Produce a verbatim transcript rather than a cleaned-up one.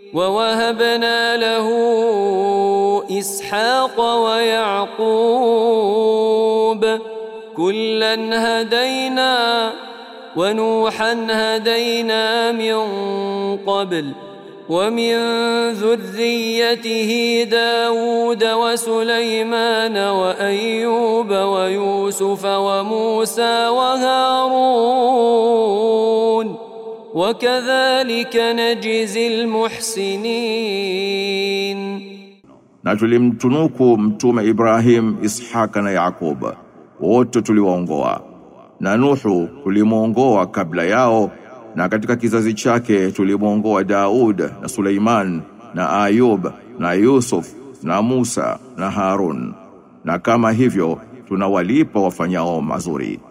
ووهبنا له إسحاق ويعقوب كلا هدينا ونوحا هدينا من قبل ومن ذريته داود وسليمان وأيوب ويوسف وموسى وهارون وكذلك نجزي المحسنين. Na tulimtunuku mtume Ibrahim, Ishaka na Yakub, wote tuliwaongoa. Na Nuhu tulimuongoa kabla yao, na katika kizazi chake tulimuongoa Daud na Suleiman na Ayub na Yusuf na Musa na Harun. Na kama hivyo tunawalipa wafanyao mazuri.